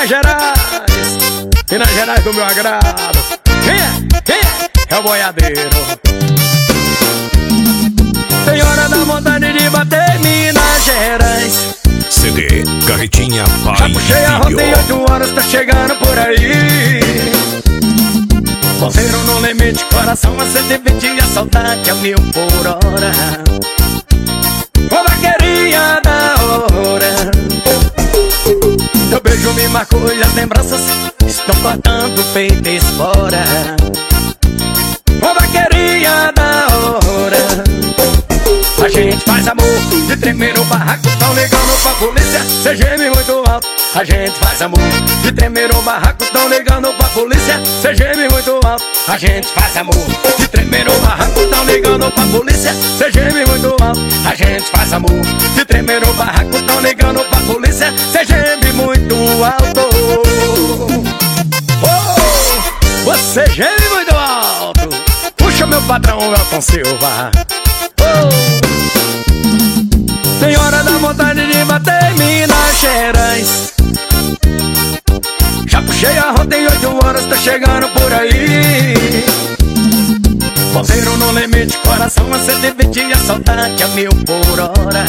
Minas Gerais, Minas Gerais do meu agrado. Quem é? Quem é? É o boiadeiro. Tem hora da vontade de bater Minas Gerais. CD Carretinha Pai Já puxei a rota em 8 horas, tá chegando por aí. Ponteiro no limite, coração a 120 e a saudade a 1000 por hora. Ô vaqueirinha da hora, teu beijo me marcou e as lembranças estão cortando o peito e espora. Ô vaqueirinha da hora, a gente faz amor de tremer no barraco, tão ligando pra polícia, cê geme muito alto. A gente faz amor de tremer no barraco, tão ligando pra polícia, cê geme muito alto. A gente faz amor de tremer no barraco, tão ligando pra polícia, cê geme muito alto. A gente faz amor de tremer no barraco, tão ligando pra polícia, cê geme muito alto. Oh, você geme muito alto. Puxa meu patrão Elton Silva. Tem hora da vontade de bater Minas Gerais. Já puxei a rota em 8 horas, tá chegando por aí. Ponteiro no limite, coração a 120 e a saudade a 1000 por hora.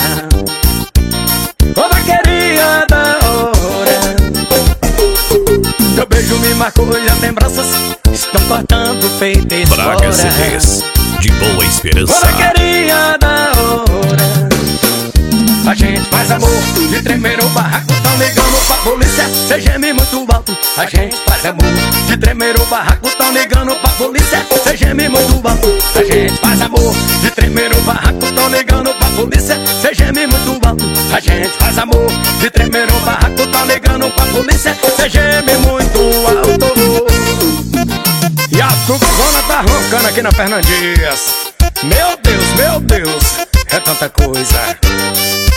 Ô vaqueirinha da hora, teu beijo me marcou e as lembranças estão cortando o peito e espora. Braga CDs de Boa Esperança. Ô vaqueirinha da hora, a gente faz amor de tremer o barraco, tão ligando pra polícia, cê geme muito alto. A gente faz amor de tremer o barraco, tão ligando pra polícia, cê geme muito alto. A gente faz amor de tremer o barraco, tão ligando pra polícia, cê geme muito alto. A gente faz amor de tremer o barraco, tão ligando pra polícia, cê geme muito alto. E a Tucona tá roncando aqui na Fernandes. Meu Deus, é tanta coisa.